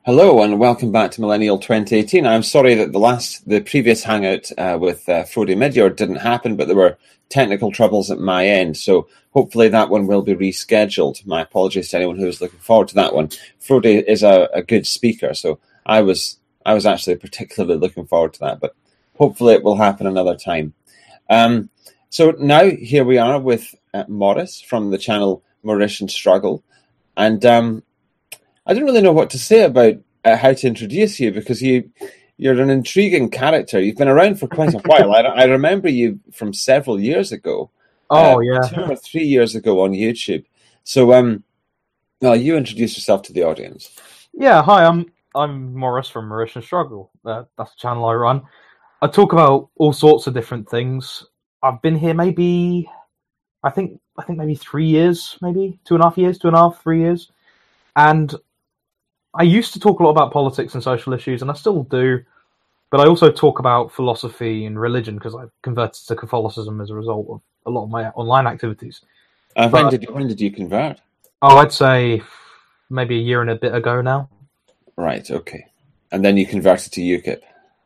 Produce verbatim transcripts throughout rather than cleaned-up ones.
Hello and welcome back to Millennial twenty eighteen. I'm sorry that the last, the previous hangout uh, with uh, Frode Midyear didn't happen, but there were technical troubles at my end, so hopefully that one will be rescheduled. My apologies to anyone who was looking forward to that one. Frode is a, a good speaker, so I was I was actually particularly looking forward to that, but hopefully it will happen another time. Um, so now here we are with uh, Morris from the channel Mauritian Struggle, and um, I don't really know what to say about uh, how to introduce you because you, you're an intriguing character. You've been around for quite a while. I, I remember you from several years ago. Oh, uh, yeah. Two or three years ago on YouTube. So, um, well, you introduce yourself to the audience. Yeah, hi, I'm I'm Morris from Mauritian Struggle. Uh, that's the channel I run. I talk about all sorts of different things. I've been here maybe, I think, I think maybe three years, maybe two and a half years, two and a half, three years. And I used to talk a lot about politics and social issues, and I still do, but I also talk about philosophy and religion because I've converted to Catholicism as a result of a lot of my online activities. Uh, but, when did you, when did you convert? Oh, I'd say maybe a year and a bit ago now. Right, okay. And then you converted to UKIP.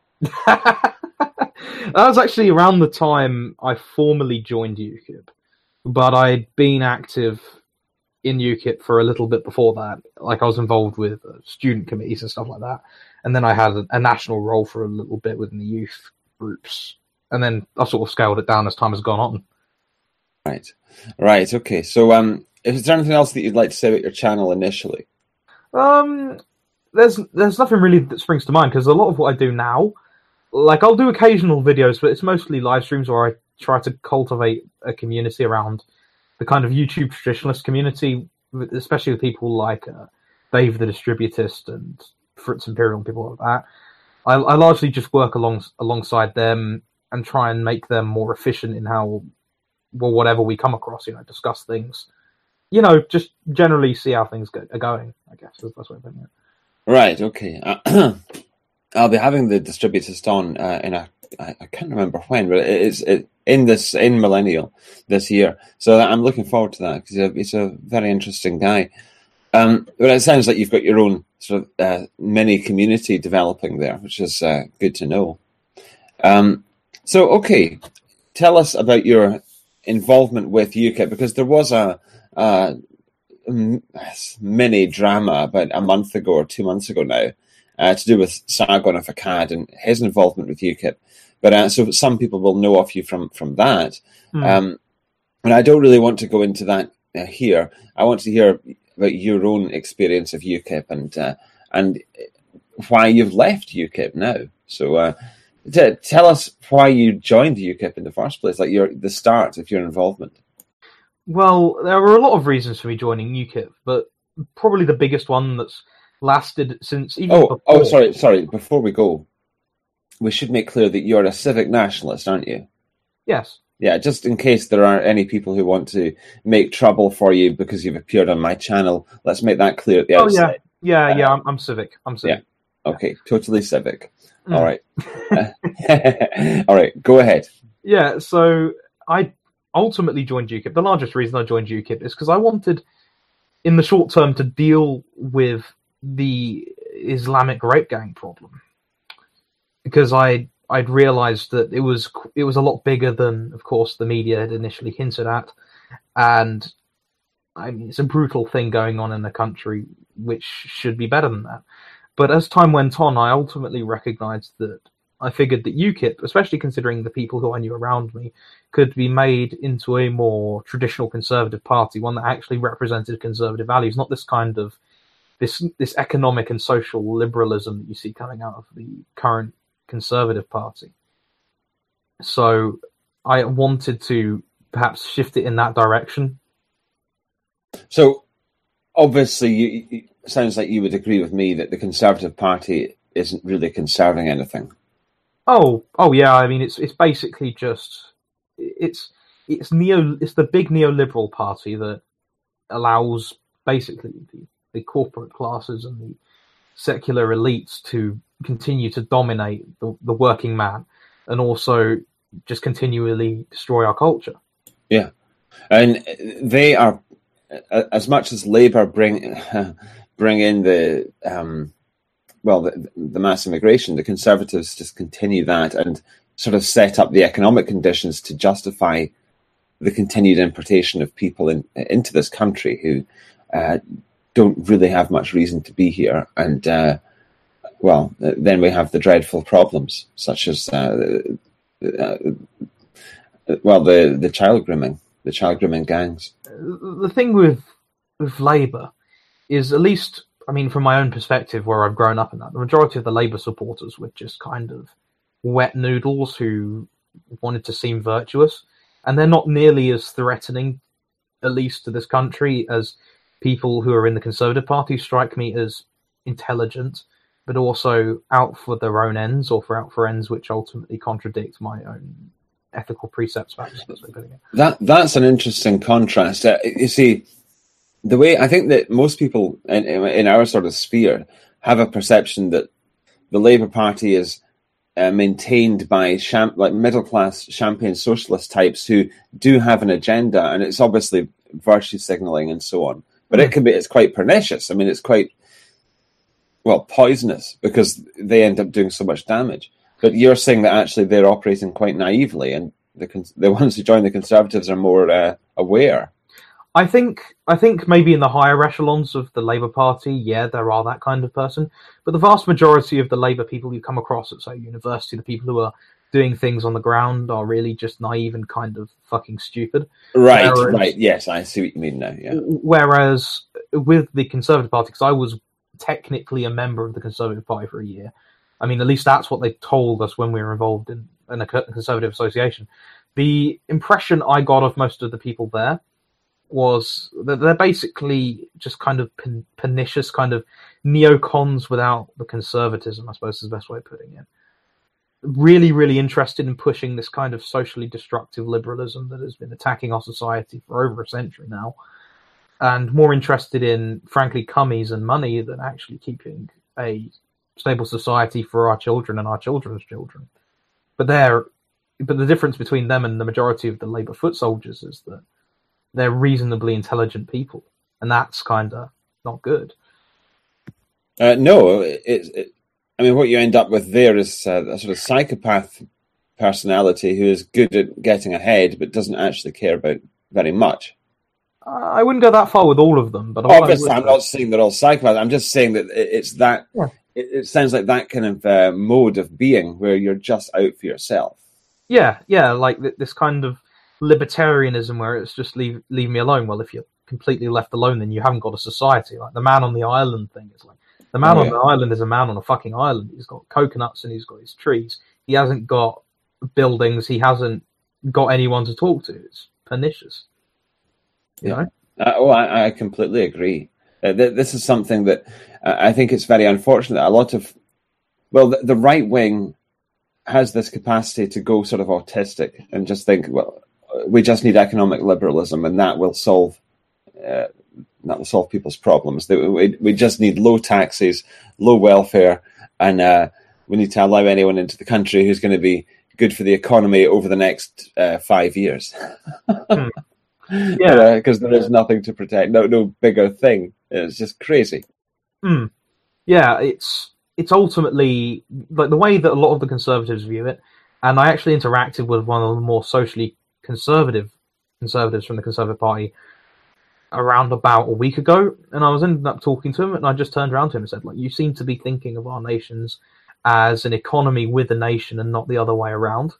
That was actually around the time I formally joined UKIP, but I'd been active in UKIP for a little bit before that. Like I was involved with uh, student committees and stuff like that, and then I had a, a national role for a little bit within the youth groups, and then I sort of scaled it down as time has gone on. Right, right, okay. So, um, is there anything else that you'd like to say about your channel initially? Um, there's there's nothing really that springs to mind because a lot of what I do now, like I'll do occasional videos, but it's mostly live streams where I try to cultivate a community around the kind of YouTube traditionalist community, especially with people like uh, Dave the Distributist and Fritz Imperial and people like that. I, I largely just work along alongside them and try and make them more efficient in how, well, whatever we come across, you know, discuss things. You know, just generally see how things go, are going, I guess, is the best way of putting it. Right, okay. Uh, I'll be having the Distributist on uh, in a, I, I can't remember when, but it's it, in this in Millennial this year. So I'm looking forward to that because he's a, he's a very interesting guy. Um, but it sounds like you've got your own sort of uh, mini community developing there, which is uh, good to know. Um, so, okay, tell us about your involvement with UKIP because there was a, a mini drama about a month ago or two months ago now uh, to do with Sargon of Akkad and his involvement with UKIP. But uh, so some people will know of you from from that, mm. um, and I don't really want to go into that uh, here. I want to hear about your own experience of UKIP and uh, and why you've left UKIP now. So uh, t- tell us why you joined UKIP in the first place, like your the start of your involvement. Well, there were a lot of reasons for me joining UKIP, but probably the biggest one that's lasted since even oh before. oh sorry sorry before we go. We should make clear that you're a civic nationalist, aren't you? Yes. Yeah, just in case there are any people who want to make trouble for you because you've appeared on my channel, let's make that clear at the oh, outset. Yeah, yeah, uh, yeah, I'm, I'm civic. I'm civic. Yeah. Okay, totally civic. Mm. All right. All right, go ahead. Yeah, so I ultimately joined UKIP. The largest reason I joined UKIP is because I wanted, in the short term, to deal with the Islamic rape gang problem. Because I I'd realised that it was it was a lot bigger than, of course, the media had initially hinted at, and I mean it's a brutal thing going on in the country, which should be better than that. But as time went on, I ultimately recognised that I figured that UKIP, especially considering the people who I knew around me, could be made into a more traditional conservative party, one that actually represented conservative values, not this kind of this this economic and social liberalism that you see coming out of the current Conservative Party. So I wanted to perhaps shift it in that direction. So obviously you, it sounds like you would agree with me that the Conservative Party isn't really conserving anything. Oh, oh yeah, I mean it's it's basically just it's it's neo it's the big neoliberal party that allows basically the, the corporate classes and the secular elites to continue to dominate the, the working man and also just continually destroy our culture. Yeah. And they are, as much as Labour bring bring in the um, well, the, the mass immigration, the Conservatives just continue that and sort of set up the economic conditions to justify the continued importation of people in, into this country who uh, don't really have much reason to be here. And, uh, well, then we have the dreadful problems, such as, uh, uh, well, the, the child grooming, the child grooming gangs. The thing with, with Labour is, at least, I mean, from my own perspective, where I've grown up in that, the majority of the Labour supporters were just kind of wet noodles who wanted to seem virtuous. And they're not nearly as threatening, at least to this country, as people who are in the Conservative Party strike me as intelligent, but also out for their own ends, or for out for ends which ultimately contradict my own ethical precepts. That that's an interesting contrast. Uh, you see, the way I think that most people in, in our sort of sphere have a perception that the Labour Party is uh, maintained by champ, like middle class champagne socialist types who do have an agenda, and it's obviously virtue signalling and so on. But mm. it can be it's quite pernicious. I mean, it's quite well poisonous because they end up doing so much damage. But you're saying that actually they're operating quite naively, and the the ones who join the Conservatives are more uh, aware. I think I think maybe in the higher echelons of the Labour Party, yeah, there are that kind of person. But the vast majority of the Labour people you come across at, say, university, the people who are doing things on the ground, are really just naive and kind of fucking stupid. Right, whereas, right, yes, I see what you mean now, yeah. Whereas with the Conservative Party, because I was technically a member of the Conservative Party for a year, I mean, at least that's what they told us when we were involved in, in a Conservative association. The impression I got of most of the people there was that they're basically just kind of pen- pernicious, kind of neocons without the conservatism, I suppose is the best way of putting it. Really, really interested in pushing this kind of socially destructive liberalism that has been attacking our society for over a century now, and more interested in, frankly, cummies and money than actually keeping a stable society for our children and our children's children. But they're, but the difference between them and the majority of the Labour foot soldiers is that they're reasonably intelligent people, and that's kind of not good. Uh, no, it, it, I mean, what you end up with there is uh, a sort of psychopath personality who is good at getting ahead, but doesn't actually care about very much. Uh, I wouldn't go that far with all of them, but obviously, I'm not saying they're all psychopaths. I'm just saying that it's that. Yeah. It, it sounds like that kind of uh, mode of being where you're just out for yourself. Yeah, yeah, like this kind of libertarianism where it's just leave leave me alone. Well, if you're completely left alone, then you haven't got a society. Like the man on the island thing is like the man oh, on yeah. the island is a man on a fucking island. He's got coconuts and he's got his trees. He hasn't got buildings. He hasn't got anyone to talk to. It's pernicious. You yeah. know? Uh, oh, I, I completely agree. Uh, th- this is something that uh, I think it's very unfortunate. A lot of well, the, the right wing has this capacity to go sort of autistic and just think, well, we just need economic liberalism, and that will solve uh, that will solve people's problems. We we just need low taxes, low welfare, and uh, we need to allow anyone into the country who's going to be good for the economy over the next uh, five years. hmm. Yeah, because uh, there is nothing to protect, no no bigger thing. It's just crazy. Hmm. Yeah, it's it's ultimately like the way that a lot of the Conservatives view it, and I actually interacted with one of the more socially conservative conservatives from the Conservative Party around about a week ago, and I was ended up talking to him, and I just turned around to him and said, like, you seem to be thinking of our nations as an economy with a nation and not the other way around.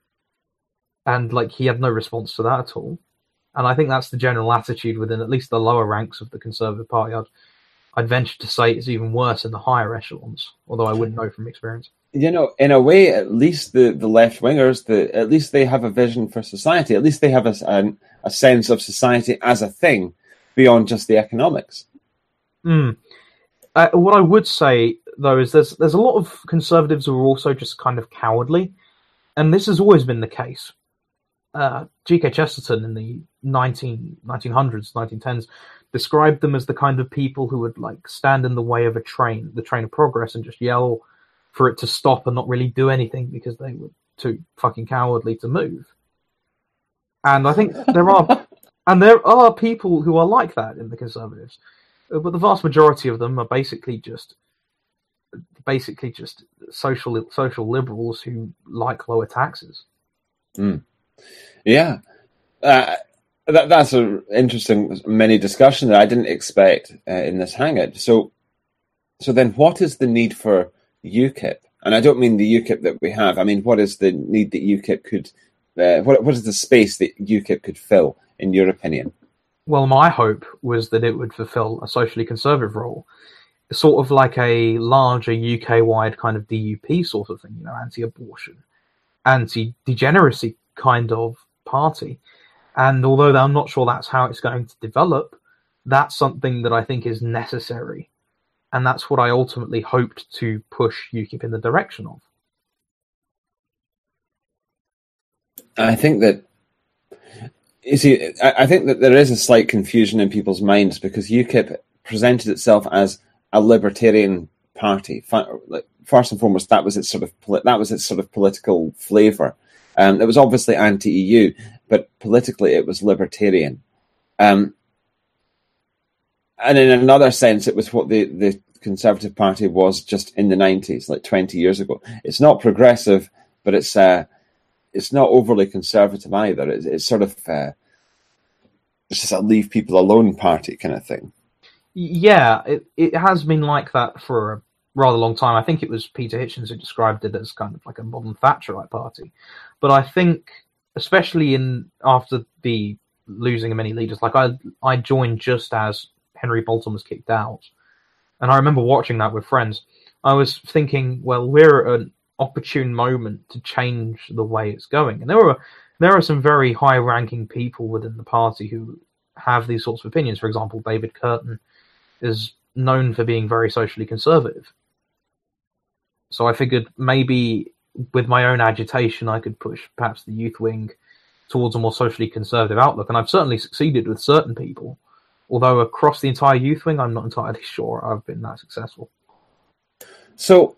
And like he had no response to that at all. And I think that's the general attitude within at least the lower ranks of the Conservative Party. I'd, I'd venture to say it's even worse in the higher echelons, although I wouldn't know from experience. You know, in a way, at least the, the left wingers, the at least they have a vision for society. At least they have a, a, a sense of society as a thing beyond just the economics. Mm. Uh, what I would say, though, is there's there's a lot of conservatives who are also just kind of cowardly, and this has always been the case. Uh, G K Chesterton in the nineteen hundreds, nineteen tens, described them as the kind of people who would like stand in the way of a train, the train of progress, and just yell for it to stop and not really do anything because they were too fucking cowardly to move. And I think there are, and there are people who are like that in the Conservatives, but the vast majority of them are basically just basically just social social liberals who like lower taxes. Mm. Yeah, uh, that that's an interesting mini discussion that I didn't expect uh, in this hangout. So, so then, what is the need for UKIP? And I don't mean the UKIP that we have. I mean, what is the need that UKIP could? Uh, what what is the space that UKIP could fill, in your opinion? Well, my hope was that it would fulfil a socially conservative role, sort of like a larger U K-wide kind of D U P sort of thing, you know, anti-abortion, anti-degeneracy kind of party. And although I'm not sure that's how it's going to develop, that's something that I think is necessary. And that's what I ultimately hoped to push UKIP in the direction of. I think that, you see, I think that there is a slight confusion in people's minds because UKIP presented itself as a libertarian party. First and foremost, that was its sort of that was its sort of political flavour. Um, it was obviously anti-E U, but politically it was libertarian. Um, and in another sense, it was what the, the Conservative Party was just in the nineties, like twenty years ago. It's not progressive, but it's uh, it's not overly conservative either. It's, it's sort of uh, it's just a leave people alone party kind of thing. Yeah, it, it has been like that for a rather long time. I think it was Peter Hitchens who described it as kind of like a modern Thatcherite party. But I think, especially in after the losing of many leaders, like I I joined just as Henry Bolton was kicked out. And I remember watching that with friends. I was thinking, well, we're at an opportune moment to change the way it's going. And there were there are some very high-ranking people within the party who have these sorts of opinions. For example, David Curtin is known for being very socially conservative. So I figured maybe with my own agitation, I could push perhaps the youth wing towards a more socially conservative outlook. And I've certainly succeeded with certain people. Although across the entire youth wing, I'm not entirely sure I've been that successful. So,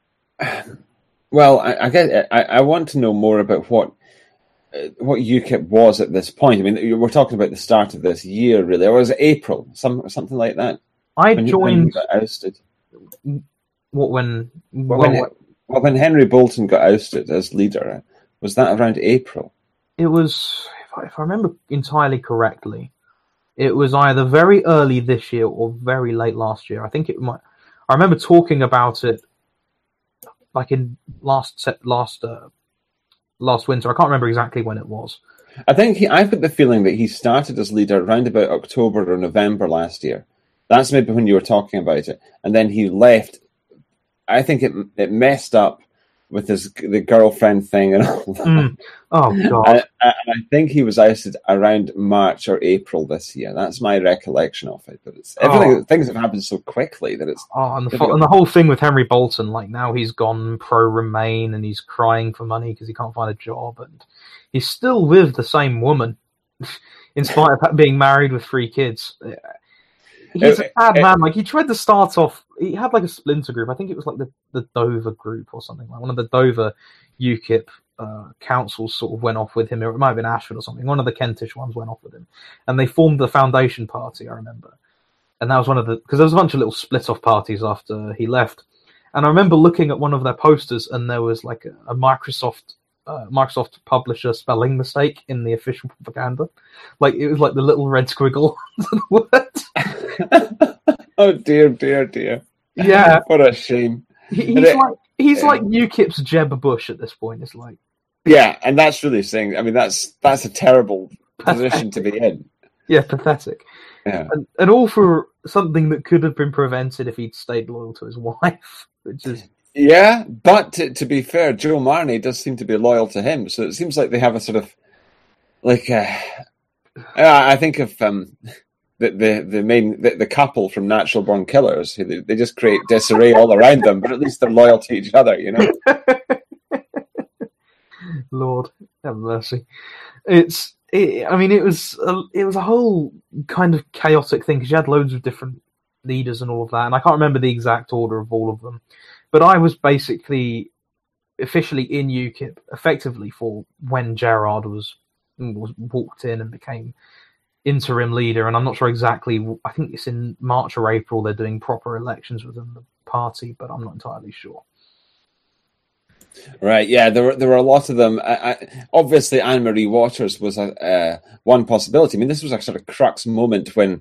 well, I, I guess I, I want to know more about what uh, what UKIP was at this point. I mean, we're talking about the start of this year, really, or was it April, some something like that? I when joined. You, when you got ousted. What when? Well, when, what, well, when Henry Bolton got ousted as leader, was that around April? It was, if I, if I remember entirely correctly, it was either very early this year or very late last year. I think it might. I remember talking about it, like in last last uh, last winter. I can't remember exactly when it was. I think he, I've got the feeling that he started as leader around about October or November last year. That's maybe when you were talking about it, and then he left. I think it it messed up with his the girlfriend thing and all that. Mm. Oh god! And, and I think he was ousted around March or April this year. That's my recollection of it. But it's everything. Oh. Things have happened so quickly that it's. Oh, and the, and the whole thing with Henry Bolton, like now he's gone pro-Remain and he's crying for money because he can't find a job, and he's still with the same woman, in spite of being married with three kids. He's a bad man. Like he tried to start off. He had like a splinter group. I think it was like the, the Dover group or something. Like one of the Dover UKIP uh, councils sort of went off with him. Or it might have been Ashford or something. One of the Kentish ones went off with him, and they formed the Foundation Party. I remember, and that was one of the because there was a bunch of little split off parties after he left. And I remember looking at one of their posters, and there was like a, a Microsoft. Uh, Microsoft publisher spelling mistake in the official propaganda. Like it was like the little red squiggle to the word. Oh dear, dear, dear. Yeah. What a shame. He, he's it, like he's yeah. like UKIP's Jeb Bush at this point. It's like yeah, and that's really saying. I mean, that's that's a terrible pathetic. position to be in. Yeah, pathetic. Yeah, and, and all for something that could have been prevented if he'd stayed loyal to his wife, which is. Yeah, but to, to be fair, Joe Marnie does seem to be loyal to him, so it seems like they have a sort of like. Uh, I think of um, the, the the main the, the couple from Natural Born Killers. Who they, they just create disarray all around them, but at least they're loyal to each other, you know. Lord have mercy. It's. It, I mean, it was a, it was a whole kind of chaotic thing because you had loads of different leaders and all of that, and I can't remember the exact order of all of them. But I was basically officially in UKIP effectively for when Gerard was, was walked in and became interim leader. And I'm not sure exactly, I think it's in March or April they're doing proper elections within the party, but I'm not entirely sure. Right, yeah, there were there were a lot of them. I, I, obviously, Anne-Marie Waters was a uh, one possibility. I mean, this was a sort of crux moment when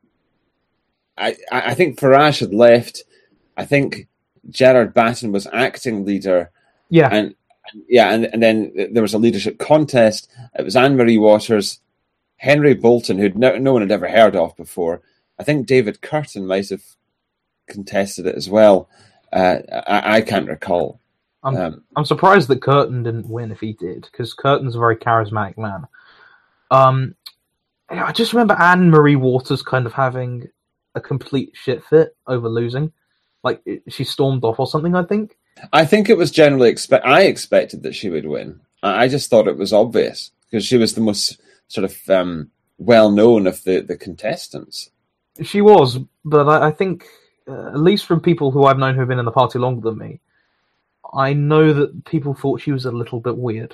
I I think Farage had left. I think Gerard Batten was acting leader. Yeah, and, and yeah, and, and then there was a leadership contest. It was Anne-Marie Waters, Henry Bolton, who no, no one had ever heard of before. I think David Curtin might have contested it as well. Uh, I, I can't recall. I'm Um, I'm surprised that Curtin didn't win if he did, because Curtin's a very charismatic man. Um, I just remember Anne-Marie Waters kind of having a complete shit fit over losing. Like, she stormed off or something, I think. I think it was generally expect. I expected that she would win. I I just thought it was obvious because she was the most sort of um, well-known of the, the contestants. She was, but I, I think, uh, at least from people who I've known who have been in the party longer than me, I know that people thought she was a little bit weird.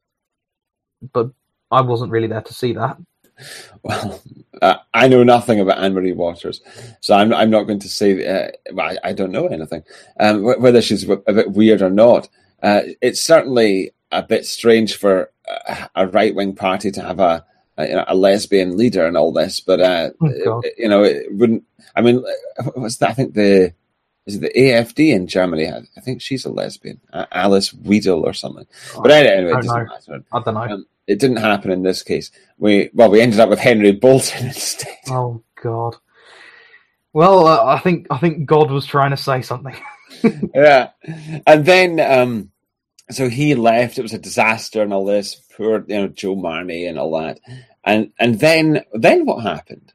But I wasn't really there to see that. Well, uh, I know nothing about Anne-Marie Waters, so I'm I'm not going to say. Uh, well, I, I don't know anything. Um, whether she's a bit weird or not, uh, it's certainly a bit strange for a, a right-wing party to have a, a a lesbian leader and all this. But uh, Oh, it, you know, it wouldn't. I mean, what's that? I think the is it the A F D in Germany? I, I think she's a lesbian, uh, Alice Weidel or something. But anyway, it doesn't matter. I don't know. Um, It didn't happen in this case. We well, we ended up with Henry Bolton instead. Oh God. Well, uh, I think I think God was trying to say something. Yeah, and then um, so he left. It was a disaster and all this. Poor, you know, Joe Marnie and all that. And and then then what happened?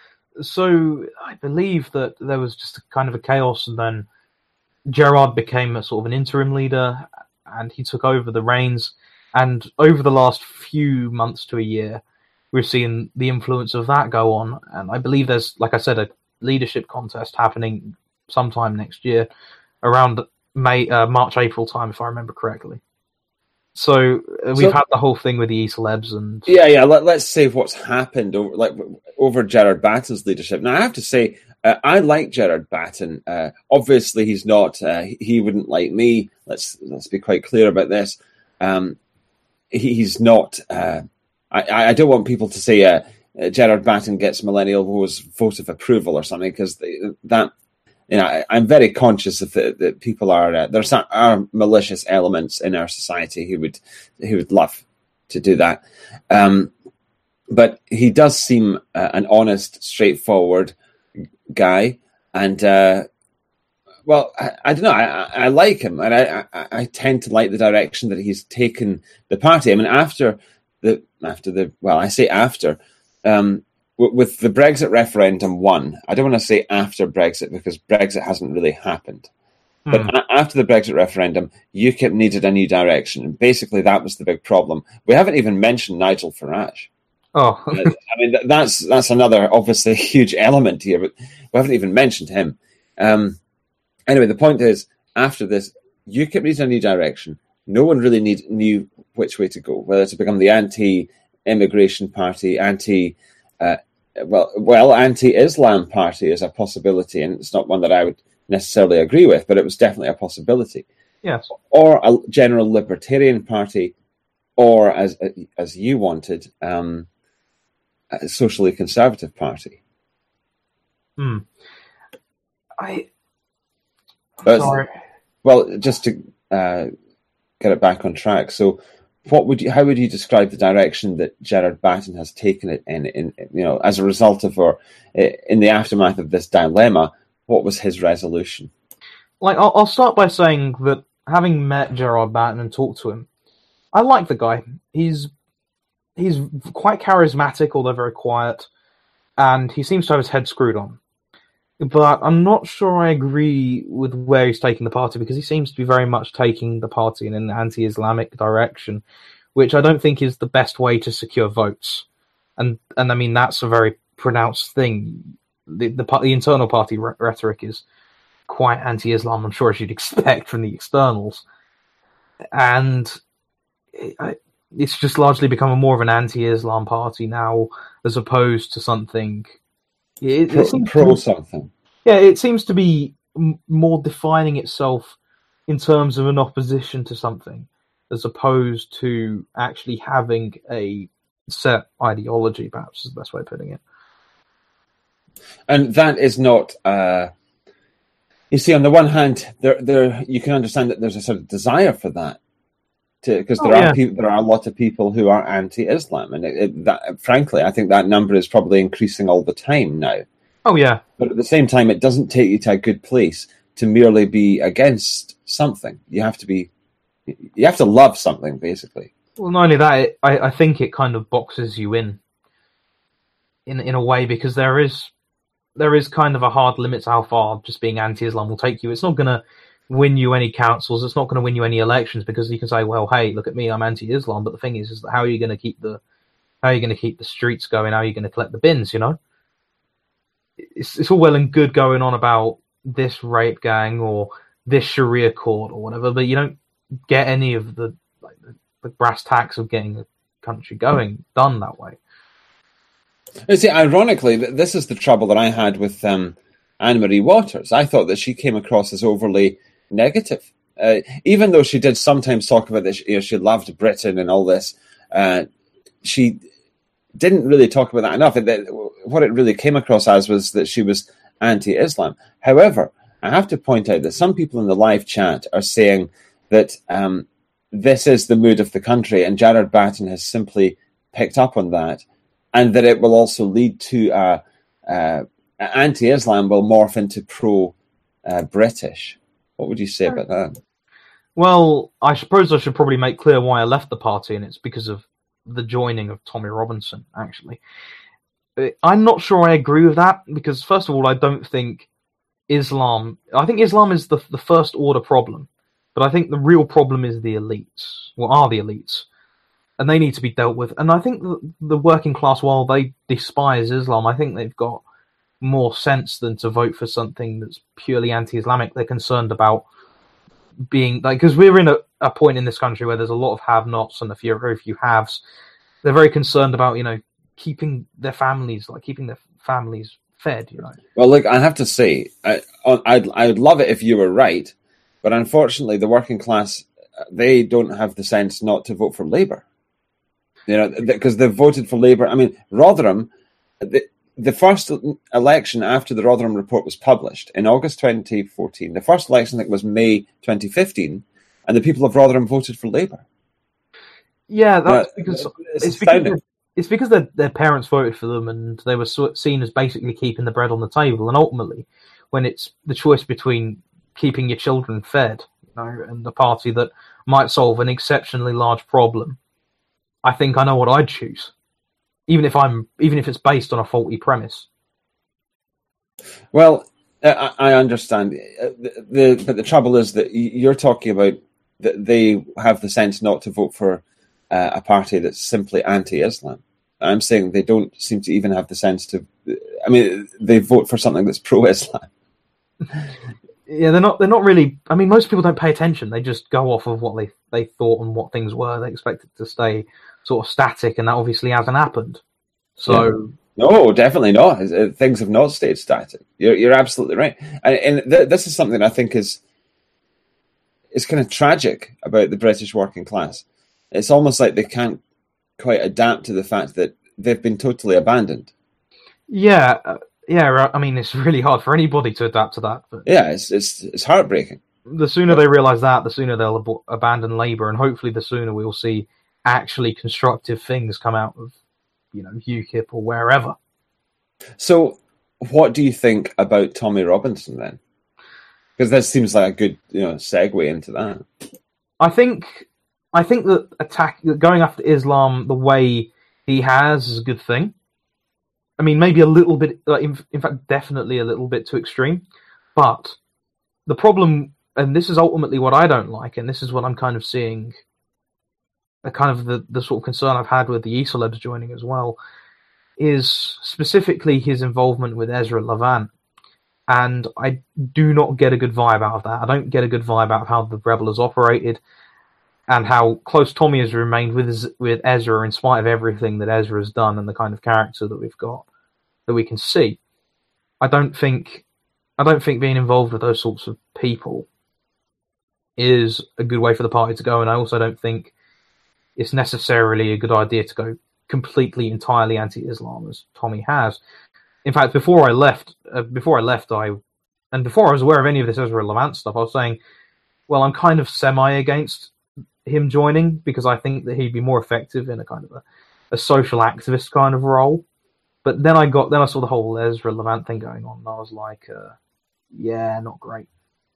So I believe that there was just a kind of a chaos, and then Gerard became a sort of an interim leader, and he took over the reins. And over the last few months to a year, we've seen the influence of that go on. And I believe there's, like I said, a leadership contest happening sometime next year, around May, uh, March, April time, if I remember correctly. So uh, we've so, had the whole thing with the E-celebs and yeah, yeah. Let, let's say what's happened over like over Gerard Batten's leadership. Now, I have to say, uh, I like Gerard Batten. Uh, obviously, he's not. Uh, he wouldn't like me. Let's let's be quite clear about this. Um, He's not. Uh, I, I don't want people to say uh, uh, Gerard Batten gets millennial votes vote of approval or something, because that, you know, I, I'm very conscious of the, that people are uh, there are malicious elements in our society who would who would love to do that. Um, but he does seem uh, an honest, straightforward guy, and. Uh, Well, I, I don't know. I, I like him, and I, I, I tend to like the direction that he's taken the party. I mean, after the after the well, I say after um, w- with the Brexit referendum won. I don't want to say after Brexit because Brexit hasn't really happened. Hmm. But a- after the Brexit referendum, UKIP needed a new direction, and basically that was the big problem. We haven't even mentioned Nigel Farage. Oh, I mean, that's that's another obviously huge element here, but we haven't even mentioned him. Um, Anyway, the point is, after this, UKIP needs a new direction. No one really need, knew which way to go, whether to become the anti-immigration party, anti, uh, well, well, anti-Islam party is a possibility, and it's not one that I would necessarily agree with, but it was definitely a possibility. Yes. Or a general libertarian party, or as as you wanted, um, a socially conservative party. Hmm. I. But, Sorry. Well, just to uh, get it back on track. So, what would you? How would you describe the direction that Gerard Batten has taken it in? In you know, as a result of, or in the aftermath of this dilemma, what was his resolution? Like, I'll, I'll start by saying that having met Gerard Batten and talked to him, I like the guy. He's he's quite charismatic, although very quiet, and he seems to have his head screwed on. But I'm not sure I agree with where he's taking the party, because he seems to be very much taking the party in an anti-Islamic direction, which I don't think is the best way to secure votes. And and I mean, that's a very pronounced thing. The the, the internal party re- rhetoric is quite anti-Islam, I'm sure, as you'd expect from the externals. And it, it's just largely become a more of an anti-Islam party now, as opposed to something... It, pro, it seems pro to, something. Yeah, it seems to be m- more defining itself in terms of an opposition to something, as opposed to actually having a set ideology, perhaps is the best way of putting it. And that is not... Uh... You see, on the one hand, there, there you can understand that there's a sort of desire for that, because there oh, are yeah. people, there are a lot of people who are anti-Islam, and it, it, that, frankly, I think that number is probably increasing all the time now. Oh yeah, but at the same time, it doesn't take you to a good place to merely be against something. You have to be, you have to love something, basically. Well, not only that, it, I, I think it kind of boxes you in, in in a way, because there is. There is kind of a hard limit to how far just being anti-Islam will take you. It's not going to win you any councils. It's not going to win you any elections, because you can say, "Well, hey, look at me, I'm anti-Islam." But the thing is, is that how are you going to keep the how are you going to keep the streets going? How are you going to collect the bins? You know, it's it's all well and good going on about this rape gang or this Sharia court or whatever, but you don't get any of the like the, the brass tacks of getting the country going done that way. You see, ironically, this is the trouble that I had with um, Anne-Marie Waters. I thought that she came across as overly negative. Uh, even though she did sometimes talk about that, you know, she loved Britain and all this, uh, she didn't really talk about that enough. It, what it really came across as was that she was anti-Islam. However, I have to point out that some people in the live chat are saying that um, this is the mood of the country, and Jared Batten has simply picked up on that. And that it will also lead to uh, uh, anti-Islam will morph into pro-British. Uh, what would you say about that? Well, I suppose I should probably make clear why I left the party, and it's because of the joining of Tommy Robinson, actually. I'm not sure I agree with that, because first of all, I don't think Islam... I think Islam is the, the first order problem, but I think the real problem is the elites. Well, are the elites. And they need to be dealt with. And I think the, the working class, while they despise Islam, I think they've got more sense than to vote for something that's purely anti-Islamic. They're concerned about being... like, because we're in a, a point in this country where there's a lot of have-nots and a few, very few haves. They're very concerned about, you know, keeping their families, like keeping their families fed, you know. Well, look, I have to say, I, I'd, I'd love it if you were right, but unfortunately the working class, they don't have the sense not to vote for Labour. You know, because they've voted for Labour. I mean, Rotherham, the, the first election after the Rotherham report was published in August twenty fourteen, the first election, I think, was May twenty fifteen, and the people of Rotherham voted for Labour. Yeah, that's uh, because it's, it's because, it's because their, their parents voted for them, and they were seen as basically keeping the bread on the table. And ultimately, when it's the choice between keeping your children fed, you know, and the party that might solve an exceptionally large problem, I think I know what I'd choose, even if I'm even if it's based on a faulty premise. Well, I, I understand, the, the, but the trouble is that you're talking about that they have the sense not to vote for uh, a party that's simply anti-Islam. I'm saying they don't seem to even have the sense to. I mean, they vote for something that's pro-Islam. Yeah, they're not. They're not really. I mean, most people don't pay attention. They just go off of what they they thought and what things were. They expect it to stay sort of static, and that obviously hasn't happened. So yeah. No, definitely not. Things have not stayed static. You're you're absolutely right, and, and th- this is something I think is is kind of tragic about the British working class. It's almost like they can't quite adapt to the fact that they've been totally abandoned. Yeah, uh, yeah. I mean, it's really hard for anybody to adapt to that. But yeah, it's it's it's heartbreaking. The sooner they realise that, the sooner they'll ab- abandon Labour, and hopefully the sooner we'll see actually constructive things come out of, you know, UKIP or wherever. So, what do you think about Tommy Robinson then? Because that seems like a good, you know, segue into that. I think, I think that attack going after Islam the way he has is a good thing. I mean, maybe a little bit, in, in fact, definitely a little bit too extreme. But the problem, and this is ultimately what I don't like, and this is what I'm kind of seeing, a kind of the, the sort of concern I've had with the E S O L E B S joining as well, is specifically his involvement with Ezra Levant. And I do not get a good vibe out of that. I don't get a good vibe out of how the Rebel has operated and how close Tommy has remained with with Ezra in spite of everything that Ezra has done and the kind of character that we've got, that we can see. I don't think I don't think being involved with those sorts of people is a good way for the party to go, and I also don't think it's necessarily a good idea to go completely, entirely anti-Islam as Tommy has. In fact, before I left, uh, before I left, I and before I was aware of any of this Ezra Levant stuff, I was saying, well, I'm kind of semi against him joining because I think that he'd be more effective in a kind of a, a social activist kind of role. But then I got, then I saw the whole Ezra Levant thing going on, and I was like, uh, yeah, not great.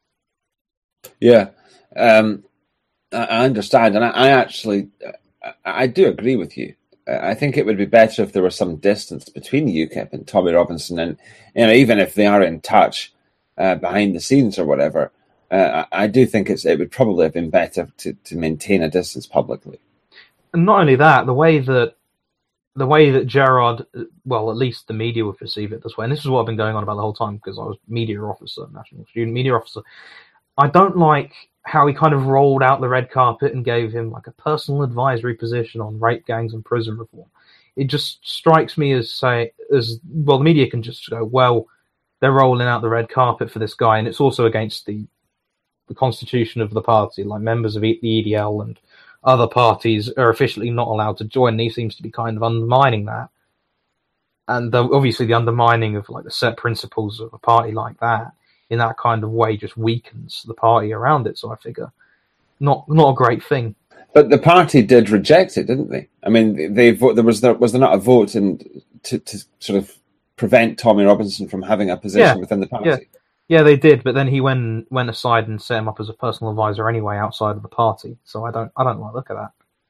Yeah, um, I understand, and I, I actually, I do agree with you. I think it would be better if there was some distance between UKIP and Tommy Robinson, and you know, even if they are in touch uh, behind the scenes or whatever, uh, I do think it's it would probably have been better to, to maintain a distance publicly. And not only that, the way that the way that Gerard, well, at least the media would perceive it this way, and this is what I've been going on about the whole time because I was media officer, national student media officer. I don't like how he kind of rolled out the red carpet and gave him like a personal advisory position on rape gangs and prison reform. It just strikes me as say, as well, the media can just go, well, they're rolling out the red carpet for this guy, and it's also against the the constitution of the party. Like members of the E D L and other parties are officially not allowed to join, and he seems to be kind of undermining that. And the, obviously the undermining of like the set principles of a party like that in that kind of way just weakens the party around it. So I figure not not a great thing. But the party did reject it, didn't they? I mean, they vote, there was there was there not a vote and to, to sort of prevent Tommy Robinson from having a position yeah, within the party? Yeah. yeah, they did, but then he went went aside and set him up as a personal advisor anyway outside of the party. So I don't I don't like the look of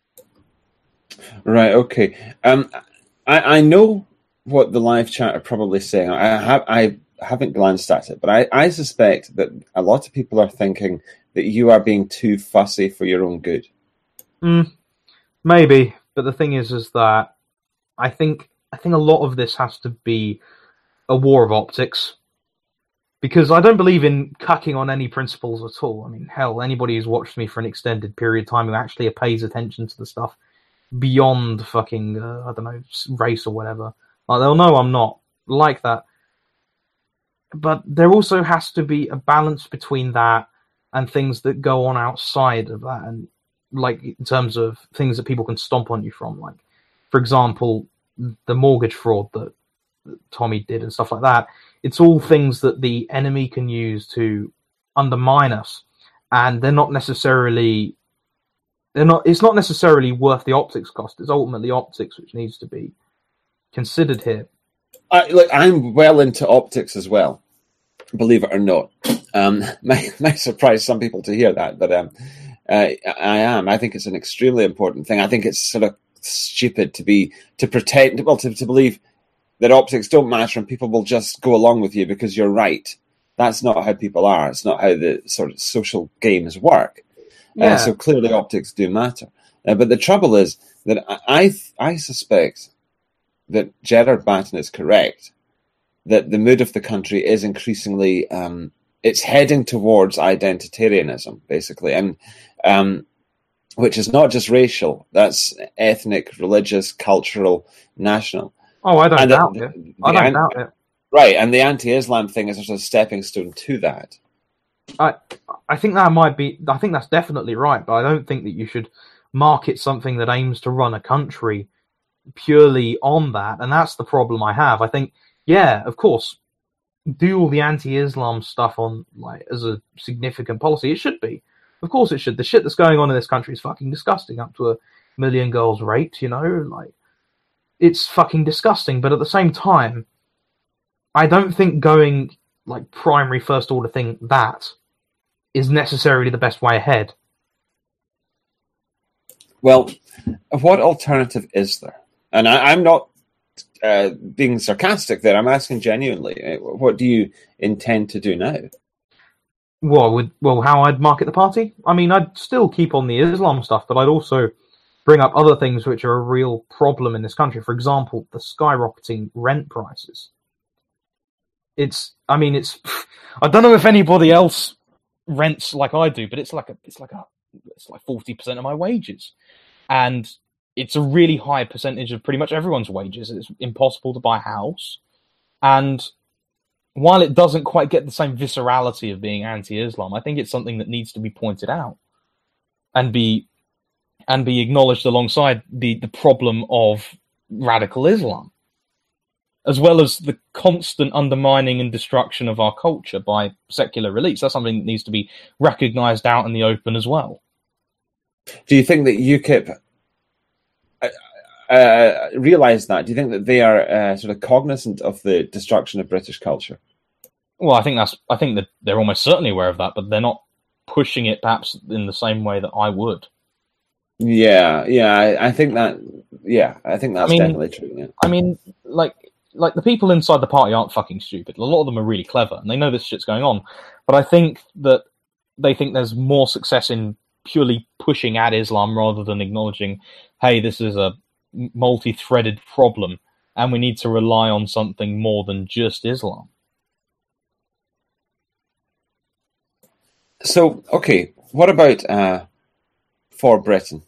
that. Right. Okay. Um, I I know what the live chat are probably saying. I have I. haven't glanced at it, but I, I suspect that a lot of people are thinking that you are being too fussy for your own good. Mm, maybe, but the thing is, is that I think I think a lot of this has to be a war of optics, because I don't believe in cucking on any principles at all. I mean, hell, anybody who's watched me for an extended period of time who actually pays attention to the stuff beyond fucking uh, I don't know, race or whatever, like, they'll know I'm not like that. But there also has to be a balance between that and things that go on outside of that, and like in terms of things that people can stomp on you from, like, for example, the mortgage fraud that, that Tommy did and stuff like that. It's all things that the enemy can use to undermine us, and they're not necessarily they're not. It's not necessarily worth the optics cost. It's ultimately optics which needs to be considered here. I, look, I'm well into optics as well, believe it or not. Um, might, might surprise some people to hear that, but um, uh, I am. I think it's an extremely important thing. I think it's sort of stupid to be to pretend, well, to, to believe that optics don't matter and people will just go along with you because you're right. That's not how people are. It's not how the sort of social games work. Yeah. Uh, so clearly, optics do matter. Uh, but the trouble is that I I suspect that Gerard Batten is correct, that the mood of the country is increasingly, um, it's heading towards identitarianism, basically, and um, which is not just racial, that's ethnic, religious, cultural, national. Oh, I don't and doubt the, it. The, I don't the, doubt it. Right, and the anti-Islam thing is a sort of stepping stone to that. I I think that might be, I think that's definitely right, but I don't think that you should market something that aims to run a country purely on that, and that's the problem I have. I think, yeah, of course, do all the anti-Islam stuff on like as a significant policy. It should be, of course, it should. The shit that's going on in this country is fucking disgusting. Up to a million girls raped, you know, like it's fucking disgusting. But at the same time, I don't think going like primary first order thing that is necessarily the best way ahead. Well, what alternative is there? And I, I'm not uh, being sarcastic there. I'm asking genuinely. What do you intend to do now? Well, with, well, how I'd market the party? I mean, I'd still keep on the Islam stuff, but I'd also bring up other things which are a real problem in this country. For example, the skyrocketing rent prices. It's, I mean, it's, I don't know if anybody else rents like I do, but it's like a, it's like a, it's like forty percent of my wages. And it's a really high percentage of pretty much everyone's wages. It's impossible to buy a house. And while it doesn't quite get the same viscerality of being anti-Islam, I think it's something that needs to be pointed out and be and be acknowledged alongside the, the problem of radical Islam, as well as the constant undermining and destruction of our culture by secular elites. That's something that needs to be recognised out in the open as well. Do you think that UKIP uh, uh, realise that? Do you think that they are uh, sort of cognizant of the destruction of British culture? Well, I think that's. I think that they're almost certainly aware of that, but they're not pushing it perhaps in the same way that I would. Yeah, yeah, I, I think that. Yeah, I think that's I mean, definitely true. Yeah. I mean, like, like the people inside the party aren't fucking stupid. A lot of them are really clever, and they know this shit's going on. But I think that they think there's more success in purely pushing at Islam rather than acknowledging, hey, this is a multi-threaded problem, and we need to rely on something more than just Islam. So, okay, what about uh, For Britain?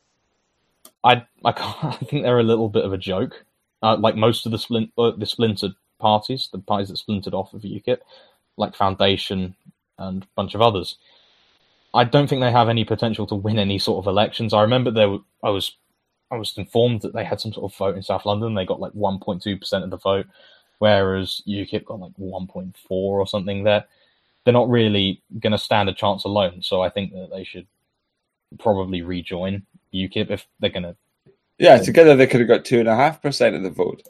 I I, can't, I think they're a little bit of a joke. Uh, like most of the splint uh, the splintered parties, the parties that splintered off of UKIP, like Foundation and a bunch of others. I don't think they have any potential to win any sort of elections. I remember there were, I was I was informed that they had some sort of vote in South London. They got like one point two percent of the vote, whereas UKIP got like one point four or something there. They're not really going to stand a chance alone, so I think that they should probably rejoin UKIP if they're going to. Yeah, together they could have got two and a half percent of the vote.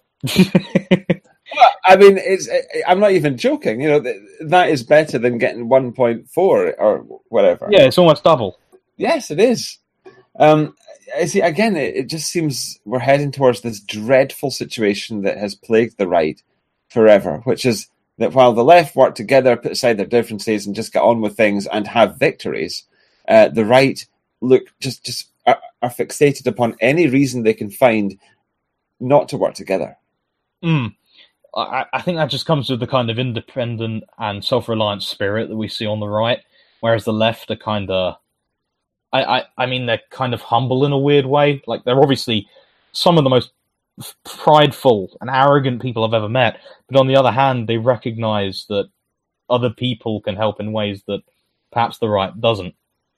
Well, I mean, it's. I'm not even joking. You know, that is better than getting one point four or whatever. Yeah, it's almost double. Yes, it is. Um, I see. Again, it, it just seems we're heading towards this dreadful situation that has plagued the right forever, which is that while the left work together, put aside their differences, and just get on with things and have victories, uh, the right look just just are, are fixated upon any reason they can find not to work together. Mm. I, I think that just comes with the kind of independent and self-reliant spirit that we see on the right, whereas the left are kind of, I, I, I mean, they're kind of humble in a weird way. Like, they're obviously some of the most prideful and arrogant people I've ever met, but on the other hand, they recognize that other people can help in ways that perhaps the right doesn't.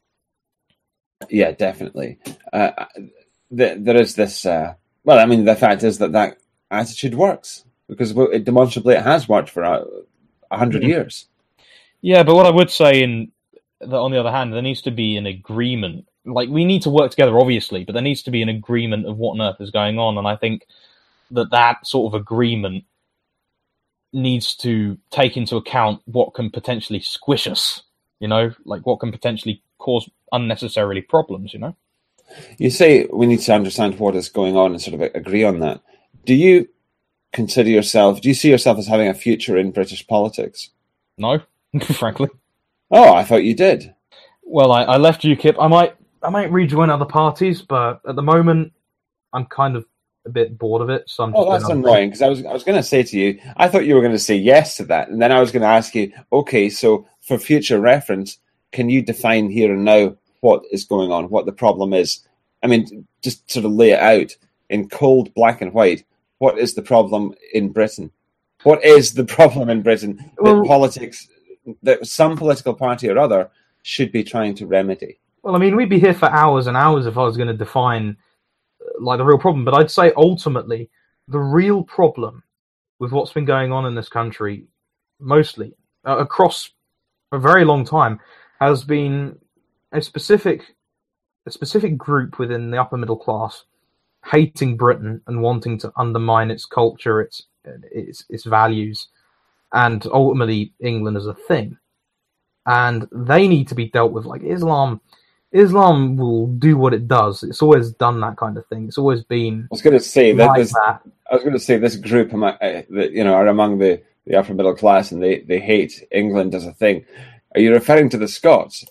Yeah, definitely. Uh, th- there is this. Uh, well, I mean, the fact is that that attitude works because it demonstrably it has worked for a, a hundred mm-hmm. years. Yeah, but what I would say, in that, on the other hand, there needs to be an agreement. Like, we need to work together, obviously, but there needs to be an agreement of what on earth is going on, and I think that that sort of agreement needs to take into account what can potentially squish us. You know, like what can potentially cause unnecessarily problems, you know? You say we need to understand what is going on and sort of agree on that. Do you consider yourself, do you see yourself as having a future in British politics? No, frankly. Oh, I thought you did. Well, I, I left UKIP. I might I might rejoin other parties, but at the moment, I'm kind of a bit bored of it. So I'm just oh, that's annoying, because I was, I was going to say to you, I thought you were going to say yes to that, and then I was going to ask you, okay, so for future reference, can you define here and now what is going on, what the problem is? I mean, just sort of lay it out in cold black and white. What is the problem in Britain? What is the problem in Britain that well, politics, that some political party or other should be trying to remedy? Well, I mean, we'd be here for hours and hours if I was going to define like the real problem. But I'd say ultimately, the real problem with what's been going on in this country, mostly uh, across a very long time, has been a specific a specific group within the upper middle class hating Britain and wanting to undermine its culture, its its its values, and ultimately England as a thing. And they need to be dealt with. Like Islam, Islam will do what it does. It's always done that kind of thing. It's always been. I was going to say that, like this, that. I was going to say this group, that you know, are among the, the upper middle class, and they, they hate England as a thing. Are you referring to the Scots?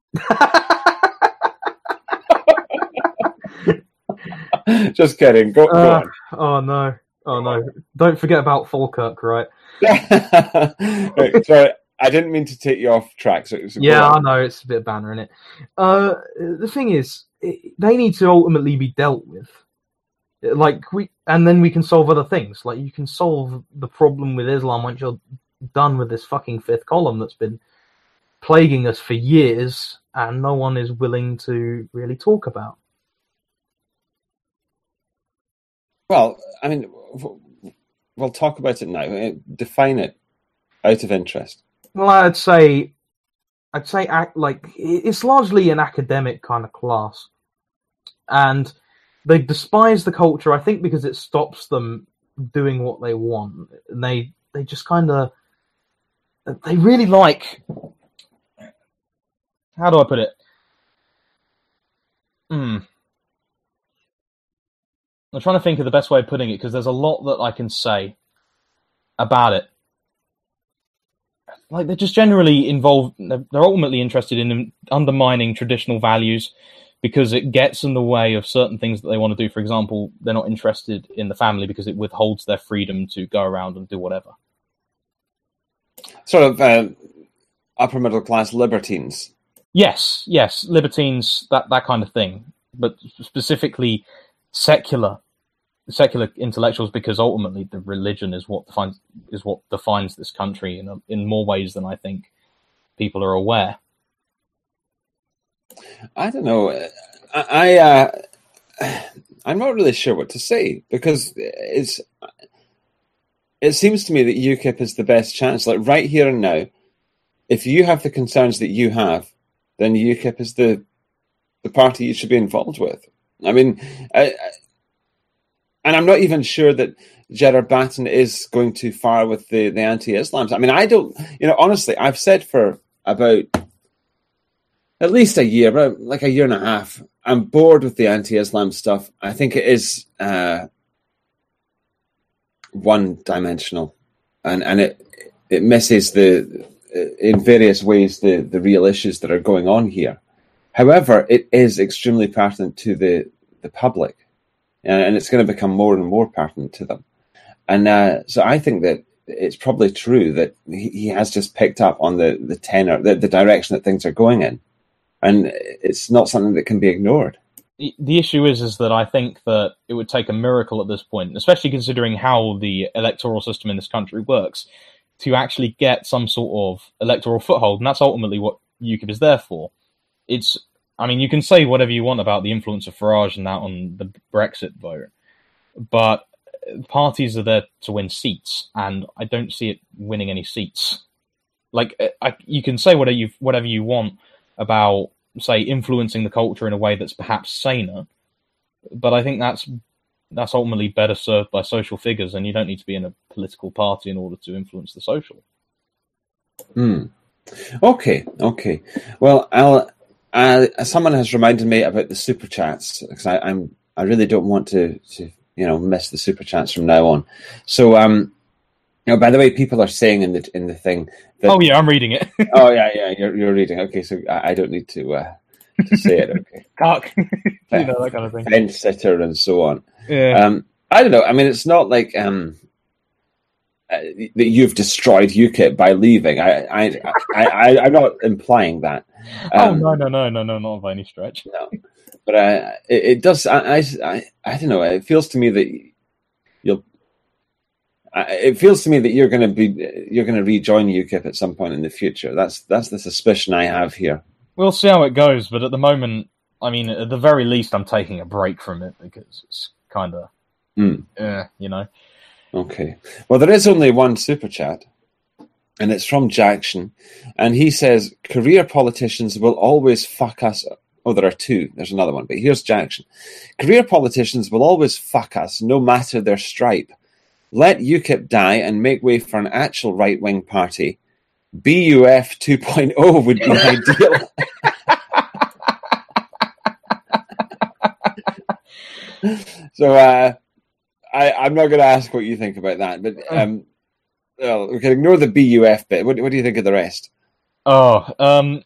Just kidding. Go, go uh, on. Oh no! Oh no! Don't forget about Falkirk, right? Right, sorry, I didn't mean to take you off track. So, so yeah, I know it's a bit of banter, isn't it? Uh, the thing is, it, they need to ultimately be dealt with. Like we, and then we can solve other things. Like you can solve the problem with Islam once you're done with this fucking fifth column that's been plaguing us for years and no one is willing to really talk about? Well, I mean, we'll talk about it now. Define it out of interest. Well, I'd say, I'd say, like, it's largely an academic kind of class, and they despise the culture, I think, because it stops them doing what they want. And they they just kind of, they really like, how do I put it? Hmm. I'm trying to think of the best way of putting it, because there's a lot that I can say about it. Like, they're just generally involved, they're ultimately interested in undermining traditional values because it gets in the way of certain things that they want to do. For example, they're not interested in the family because it withholds their freedom to go around and do whatever. Sort of uh, upper middle class libertines. Yes, yes, libertines, that, that kind of thing. But specifically secular secular intellectuals, because ultimately the religion is what defines is what defines this country in a, in more ways than I think people are aware. I don't know. I, I uh, I'm not really sure what to say, because it's it seems to me that UKIP is the best chance. Like, right here and now, if you have the concerns that you have, then UKIP is the the party you should be involved with. I mean, I, I, and I'm not even sure that Gerard Batten is going too far with the, the anti-Islams. I mean, I don't, you know, honestly, I've said for about at least a year, like a year and a half, I'm bored with the anti-Islam stuff. I think it is uh, one-dimensional, and, and it it misses the, in various ways, the, the real issues that are going on here. However, it is extremely pertinent to the, the public. And it's going to become more and more pertinent to them. And uh, so I think that it's probably true that he, he has just picked up on the, the tenor, the, the direction that things are going in. And it's not something that can be ignored. The, the issue is, is that I think that it would take a miracle at this point, especially considering how the electoral system in this country works, to actually get some sort of electoral foothold. And that's ultimately what UKIP is there for. It's I mean, you can say whatever you want about the influence of Farage and that on the Brexit vote, but parties are there to win seats, and I don't see it winning any seats. Like, I, you can say whatever you, whatever you want about, say, influencing the culture in a way that's perhaps saner, but I think that's that's ultimately better served by social figures, and you don't need to be in a political party in order to influence the social. Hmm. Okay, okay. Well, I'll... Uh, someone has reminded me about the super chats, because I, I'm I really don't want to, to you know miss the super chats from now on. So um, you know, by the way, people are saying in the in the thing that, oh yeah, I'm reading it. oh yeah, yeah, you're you're reading. Okay, so I, I don't need to uh, to say it. Okay, cock, you know, that kind of thing. Fence sitter and so on. Yeah. Um, I don't know. I mean, it's not like um. Uh, that you've destroyed UKIP by leaving. I, I, I, I, I'm not implying that. Um, oh no, no, no, no, no, not by any stretch. No, but uh, it, it does. I, I, I don't know. It feels to me that you'll. I, it feels to me that you're going to be. You're going to rejoin UKIP at some point in the future. That's that's the suspicion I have here. We'll see how it goes, but at the moment, I mean, at the very least, I'm taking a break from it because it's kind of, mm. uh, you know. Okay. Well, there is only one super chat, and it's from Jackson, and he says, career politicians will always fuck us. Oh, there are two. There's another one, but here's Jackson. Career politicians will always fuck us, no matter their stripe. Let UKIP die and make way for an actual right-wing party. B U F two point oh would be ideal. So, uh, I, I'm not going to ask what you think about that, but um, well, we can ignore the B U F bit. What, what do you think of the rest? Oh, um,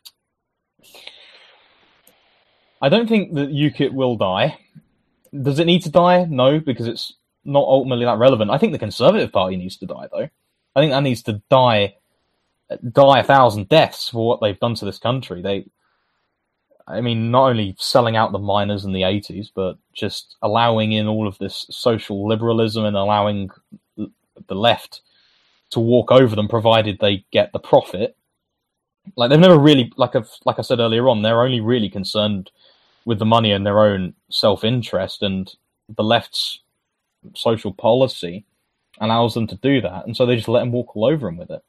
I don't think that UKIP will die. Does it need to die? No, because it's not ultimately that relevant. I think the Conservative Party needs to die, though. I think that needs to die, die a thousand deaths for what they've done to this country. They, I mean, not only selling out the miners in the eighties, but just allowing in all of this social liberalism and allowing the left to walk over them, provided they get the profit. Like they've never really, like I've, like I said earlier on, they're only really concerned with the money and their own self-interest, and the left's social policy allows them to do that, and so they just let them walk all over them with it.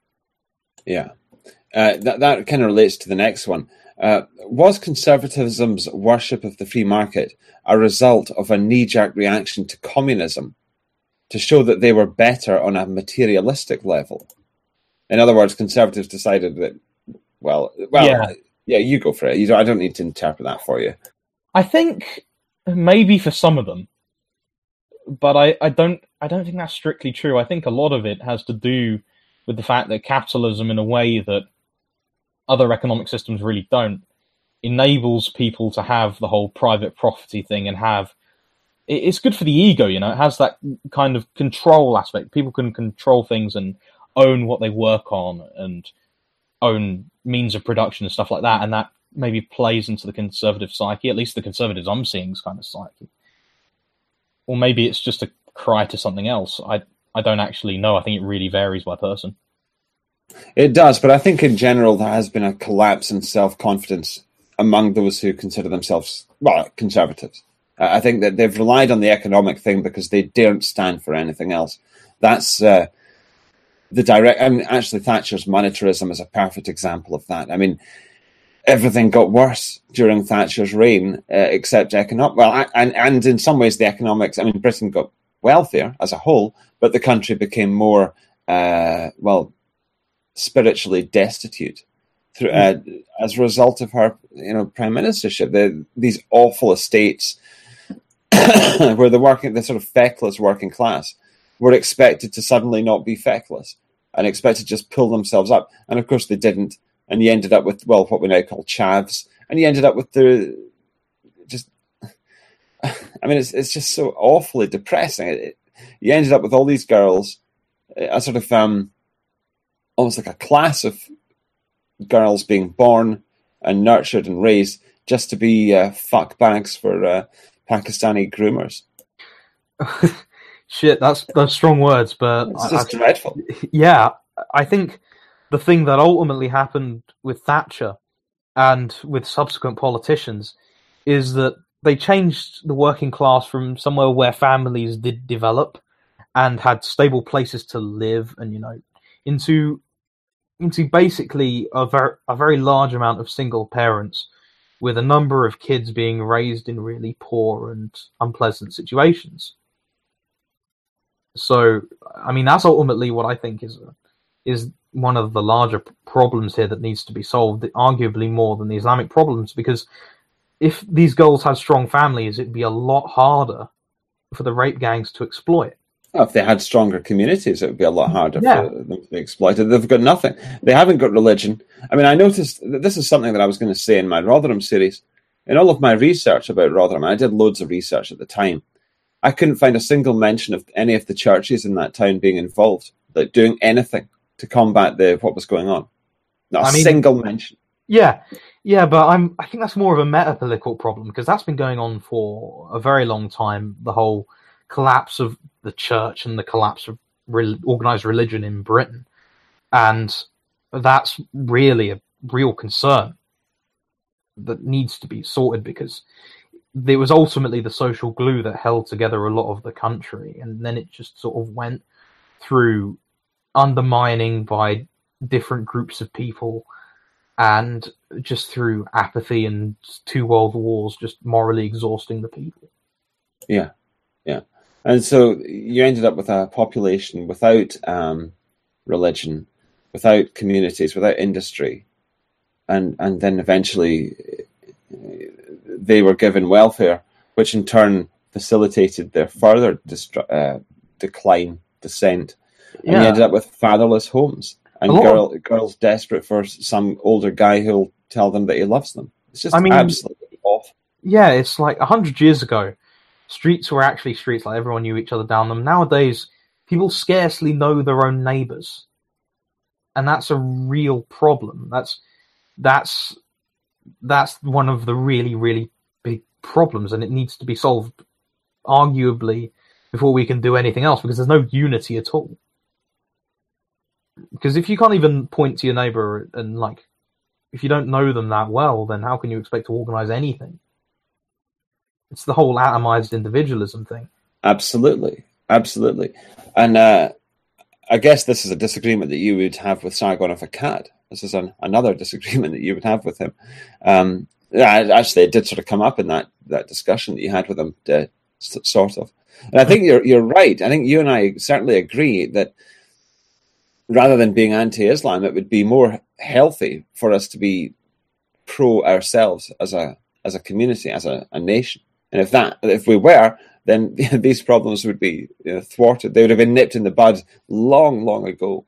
Yeah, uh, that that kind of relates to the next one. Uh, was conservatism's worship of the free market a result of a knee-jerk reaction to communism to show that they were better on a materialistic level? In other words, conservatives decided that, well, well, yeah, yeah you go for it. You don't, I don't need to interpret that for you. I think maybe for some of them, but I, I don't I don't think that's strictly true. I think a lot of it has to do with the fact that capitalism, in a way that other economic systems really don't, enables people to have the whole private property thing and have... It's good for the ego, you know. It has that kind of control aspect. People can control things and own what they work on and own means of production and stuff like that, and that maybe plays into the conservative psyche, at least the conservatives I'm seeing is kind of psyche. Or maybe it's just a cry to something else. I I don't actually know. I think it really varies by person. It does, but I think in general there has been a collapse in self-confidence among those who consider themselves, well, conservatives. Uh, I think that they've relied on the economic thing because they daren't stand for anything else. That's uh, the direct... I mean, actually, Thatcher's monetarism is a perfect example of that. I mean, everything got worse during Thatcher's reign, uh, except economic... Well, and, and in some ways the economics... I mean, Britain got wealthier as a whole, but the country became more, uh, well, spiritually destitute through, uh, as a result of her, you know, prime ministership. The, these awful estates where the working, the sort of feckless working class were expected to suddenly not be feckless and expected to just pull themselves up. And of course they didn't. And you ended up with, well, what we now call chavs. And you ended up with the, just, I mean, it's it's just so awfully depressing. It, it, you ended up with all these girls, a sort of, um, almost like a class of girls being born and nurtured and raised just to be uh, fuck bags for uh, Pakistani groomers. Shit, that's that's strong words, but it's just I, dreadful. Yeah, I think the thing that ultimately happened with Thatcher and with subsequent politicians is that they changed the working class from somewhere where families did develop and had stable places to live, and you know, into into basically a very a very large amount of single parents, with a number of kids being raised in really poor and unpleasant situations. So, I mean, that's ultimately what I think is is one of the larger problems here that needs to be solved, arguably more than the Islamic problems, because if these girls had strong families, it'd be a lot harder for the rape gangs to exploit. Well, if they had stronger communities, it would be a lot harder yeah. for them to be exploited. They've got nothing. They haven't got religion. I mean, I noticed that this is something that I was going to say in my Rotherham series. In all of my research about Rotherham, I did loads of research at the time, I couldn't find a single mention of any of the churches in that town being involved, like doing anything to combat the what was going on. Not a I mean, single mention. Yeah, yeah, but I'm. I think that's more of a meta-political problem, because that's been going on for a very long time. The whole collapse of the church and the collapse of re- organized religion in Britain, and that's really a real concern that needs to be sorted, because it was ultimately the social glue that held together a lot of the country, and then it just sort of went through undermining by different groups of people, and just through apathy and two world wars, just morally exhausting the people. Yeah, yeah. And so you ended up with a population without um, religion, without communities, without industry, and and then eventually they were given welfare, which in turn facilitated their further destru- uh, decline, descent. And yeah. you ended up with fatherless homes and girl, girls desperate for some older guy who'll tell them that he loves them. It's just I mean, absolutely awful. Yeah, it's like a hundred years ago, streets were actually streets, like everyone knew each other down them. Nowadays, people scarcely know their own neighbours. And that's a real problem. That's that's that's one of the really, really big problems, and it needs to be solved, arguably, before we can do anything else, because there's no unity at all. Because if you can't even point to your neighbor and, like, if you don't know them that well, then how can you expect to organize anything? It's the whole atomized individualism thing. Absolutely. Absolutely. And uh, I guess this is a disagreement that you would have with Sargon of Akkad. This is an, another disagreement that you would have with him. Um, yeah, actually, it did sort of come up in that, that discussion that you had with him, uh, sort of. And I think you're you're right. I think you and I certainly agree that rather than being anti-Islam, it would be more healthy for us to be pro ourselves as a as a community, as a, a nation. And if that if we were, then these problems would be, you know, thwarted. They would have been nipped in the bud long, long ago.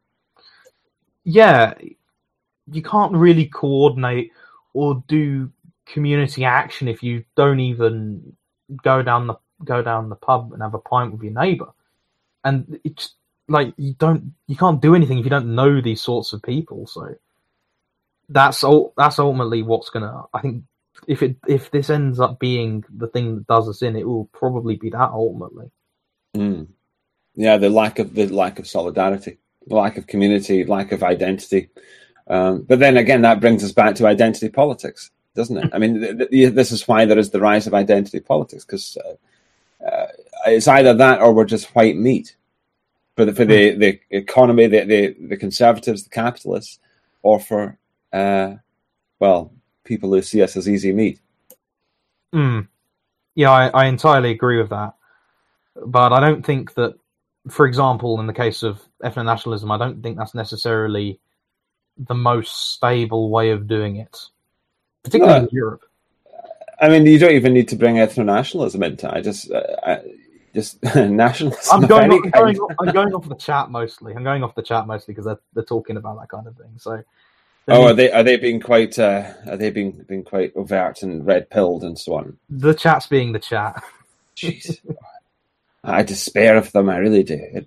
Yeah, you can't really coordinate or do community action if you don't even go down the go down the pub and have a pint with your neighbour. And it's like you don't you can't do anything if you don't know these sorts of people. So that's that's ultimately what's gonna, I think, if it if this ends up being the thing that does us in, it will probably be that ultimately. Mm. Yeah, the lack of the lack of solidarity, the lack of community, lack of identity. Um, but then again, that brings us back to identity politics, doesn't it? I mean, th- th- this is why there is the rise of identity politics, because uh, uh, it's either that or we're just white meat for the for the, the economy, the, the the conservatives, the capitalists, or for uh, well, people who see us as easy meat. Mm. Yeah, I, I entirely agree with that. But I don't think that, for example, in the case of ethno-nationalism, I don't think that's necessarily the most stable way of doing it, particularly no, in Europe. I mean, you don't even need to bring ethno-nationalism into it. I just, uh, I, just nationalism. I'm going, off, I'm, kind. going off, I'm going off the chat mostly. I'm going off the chat mostly because they're they're talking about that kind of thing. So, oh, are they are they being quite uh, are they being being quite overt and red pilled and so on? The chat's being the chat. Jeez, I despair of them. I really do.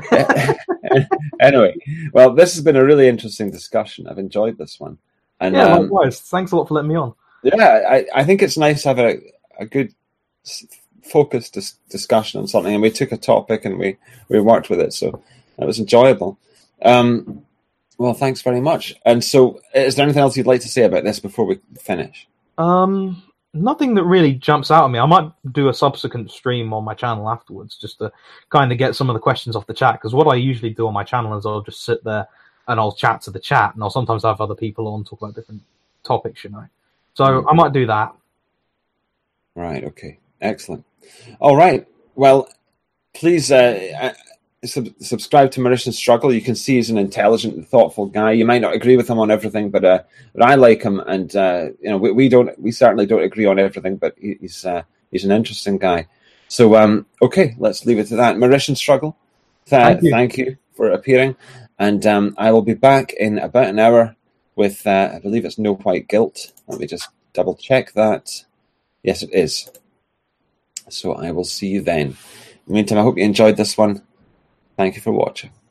Anyway, well, this has been a really interesting discussion. I've enjoyed this one. And yeah, um, likewise. Thanks a lot for letting me on. Yeah, I, I think it's nice to have a, a good focused dis- discussion on something, and we took a topic and we, we worked with it, so it was enjoyable. Um, well, thanks very much. And so, is there anything else you'd like to say about this before we finish? Um, nothing that really jumps out at me. I might do a subsequent stream on my channel afterwards, just to kind of get some of the questions off the chat, because what I usually do on my channel is I'll just sit there and I'll chat to the chat, and I'll sometimes have other people on talk about different topics, you know. So mm-hmm. I might do that. Right, okay. Excellent. All right. Well, please uh, sub- subscribe to Mauritian Struggle. You can see he's an intelligent and thoughtful guy. You might not agree with him on everything, but uh, but I like him, and uh, you know, we, we don't, we certainly don't agree on everything, but he, he's uh, he's an interesting guy. So, um, okay, let's leave it to that. Mauritian Struggle. Th- thank, you. thank you for appearing, and um, I will be back in about an hour with, uh, I believe it's No White Guilt. Let me just double check that. Yes, it is. So I will see you then. In the meantime, I hope you enjoyed this one. Thank you for watching.